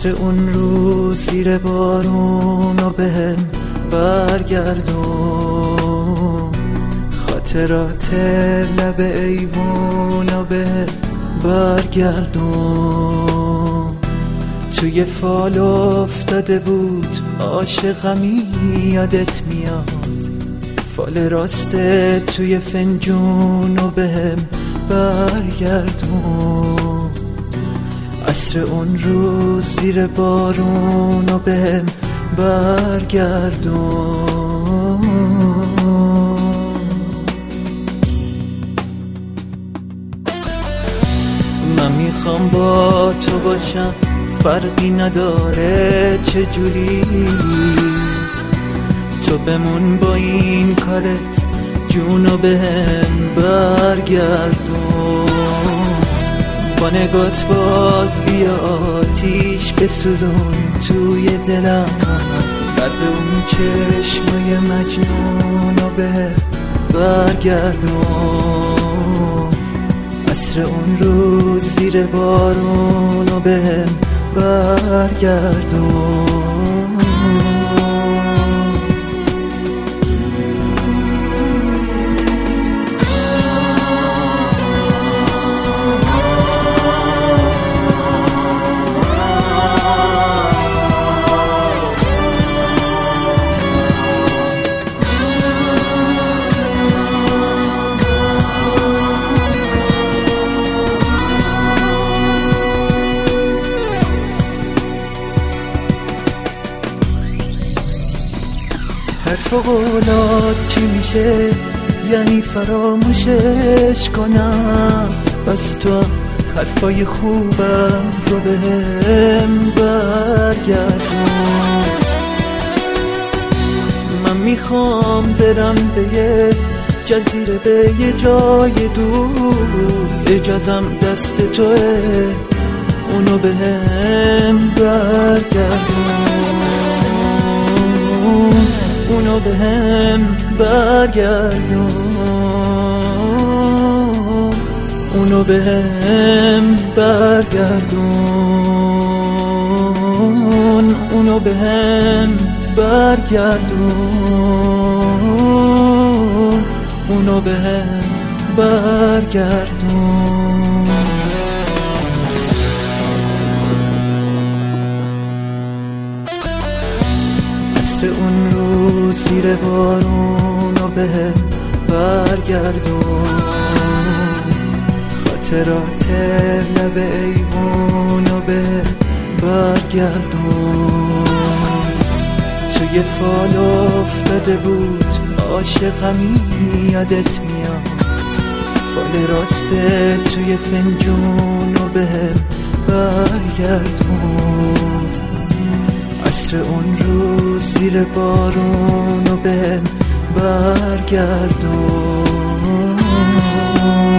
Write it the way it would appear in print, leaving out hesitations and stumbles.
عصر اون روز زیر بارون و بهم برگردون، خاطرات لب ایوون و بهم برگردون. توی فال افتاده بود عاشقمی یادت میاد، فال راسته توی فنجون و بهم برگردون. عصر اون روز زیر بارون و بهم برگردون. من میخوام با تو باشم، فرقی نداره چجوری، تو بمون با این کارت جونو بهم برگردون. با نگات باز بیا آتیش بسوزون توی دلم، قلب اون چشمای مجنونو بهم برگردون. عصر اون روز زیر بارونو بهم برگردون. حرف و قولات چی میشه؟ یعنی فراموشش کنم؟ بس تو حرفای خوبم رو بهم برگردون. من میخوام برم به یه جزیره، به یه جای دور، اجازم دست توه، اونو بهم برگردون، اونو بهم برگردون، اونو بهم برگردون، اونو بهم برگردون، اونو بهم برگردون. عصر اون روز زیر بارون و بهم برگردون، خاطرات لب ایوون و بهم برگردون. توی فال افتاده بود عاشقمی یادت میاد، فال راسته توی فنجون و بهم برگردون. عصر اون روز زیر بارون و بهم برگردون.